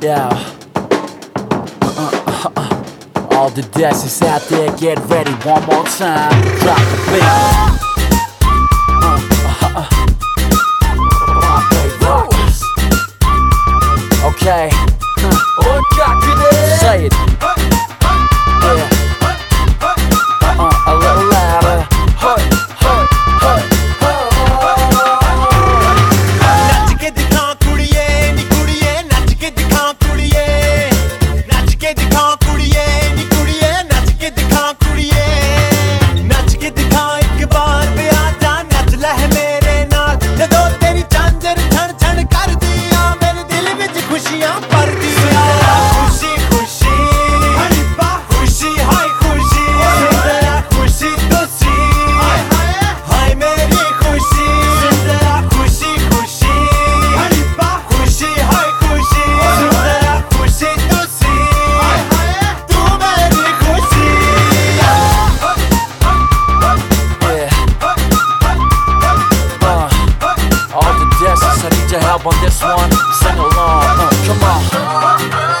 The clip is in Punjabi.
Yeah. All the dancers out there, get ready one more time. Drop the beat. Okay. Say it. Yeah. A little louder. ਨੱਚ ਕੇ ਦਿਖਾ ਕੁੜੀਏ ਨੀ ਕੁੜੀਏ ਨੱਚ ਕੇ ਦਿਖਾ ਕੁੜੀਏ ਨੱਚ ਕੇ ਦਿਖਾ ਕੁੜੀਏ ਨੀ ਕੁੜੀਏ ਨੱਚ ਕੇ ਦਿਖਾ ਕੁੜੀਏ ਨੱਚ ਕੇ ਦਿਖਾ ਇੱਕ ਵਾਰ ਵਿਆਹ ਜਾ ਨੱਚ ਲੈ ਮੇਰੇ ਨਾਲ ਜਦੋਂ ਤੇਰੀ ਚਾਂਦਰ ਛਣ ਛਣ ਕਰਦੀ ਆ ਮੇਰੇ ਦਿਲ ਵਿੱਚ ਖੁਸ਼ੀਆਂ ਭਰਦੀ ਆ ਖੁਸ਼ੀ ਖੁਸ਼ੀ ਹਣੀ ਪਾ ਖੁਸ਼ੀ ਹਾਏ ਖੁਸ਼ੀ ਜ਼ਿੰਦਰਾ ਖੁਸ਼ੀ ਤੁਸੀਂ ਹਾਏ ਮੇਰੀ ਖੁਸ਼ੀ ਜ਼ਿੰਦਰਾ ਖੁਸ਼ੀ ਖੁਸ਼ੀ ਹਣੀ ਪਾ ਖੁਸ਼ੀ ਹਾਏ ਖੁਸ਼ੀ ਜ਼ਿੰਦਰਾ ਖੁਸ਼ੀ ਤੁਸੀਂ ਤੂੰ ਮੇਰੀ ਖੁਸ਼ੀ All the dancers, I need your help on this one. Sing along, come on.